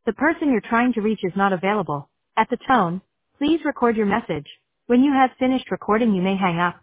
The person you're trying to reach is not available. At the tone, please record your message. When you have finished recording, you may hang up.